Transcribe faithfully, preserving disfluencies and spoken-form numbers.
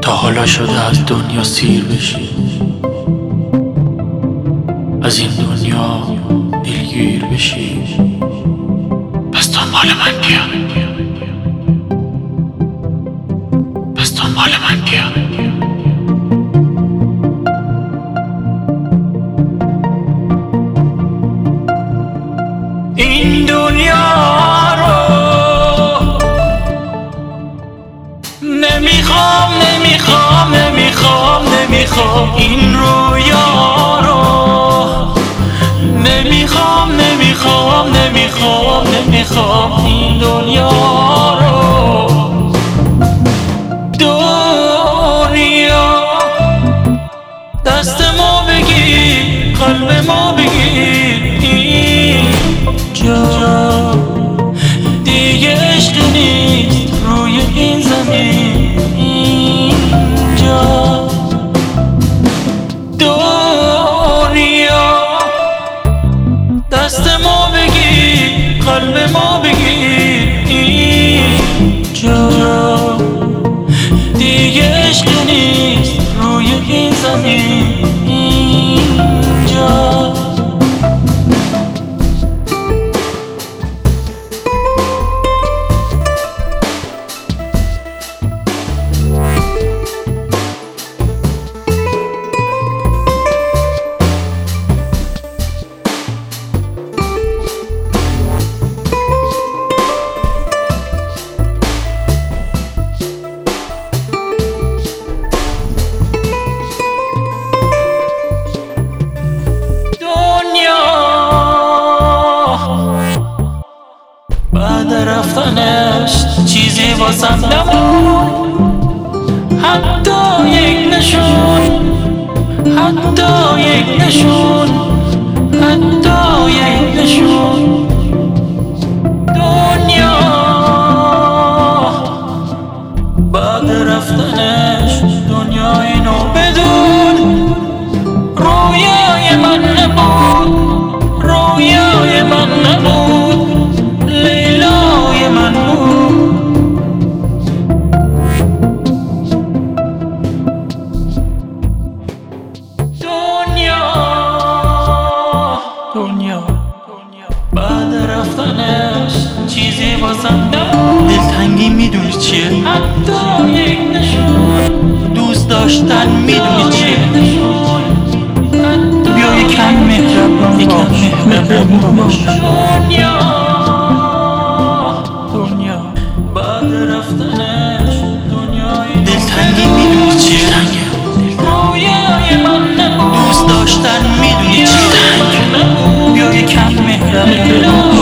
تا حالا شده از دنیا سیر بشی، از این دنیا دلگیر بشی، پس دنبال من بیا، پس دنبال من بیا. این دنیا رو نمیخوام نمیخوام نمیخوام نمیخوام این رویا رو نمیخوام نمیخوام نمیخوام نمیخوام این دنیا رو. دنیا دست ما بگیر، قلب ما بگیر، اینجا دیگه عشق نیست روی این زمین. اینجا دنیا دست ما بگیر، قلب ما بگیر، اینجا دیگه عشق نیست روی این زمین. اینجا بعد رفتنش چیزی واسم نمون، حتی یک نشون، حتی یک نشون، حتی یک نشون. دنیا بعد رفتنش دنیای نو بدون، رویای من نبود، رویای من نبود، لیلای من بود. دنیا دنیا بعد رفتنش چیزی واسم نبود. دلتنگی میدونی چیه؟ حتی یک نشون. دوست داشتن میدونی چیه؟ بیا یکم مهربان، یکم مهربان باش. دنیا دنیا بعد رفتنش دنیای دلتنگی میدونی چیه؟ رویای من نبود. دوست داشتن میدونی چیه؟ بیا یکم مهربان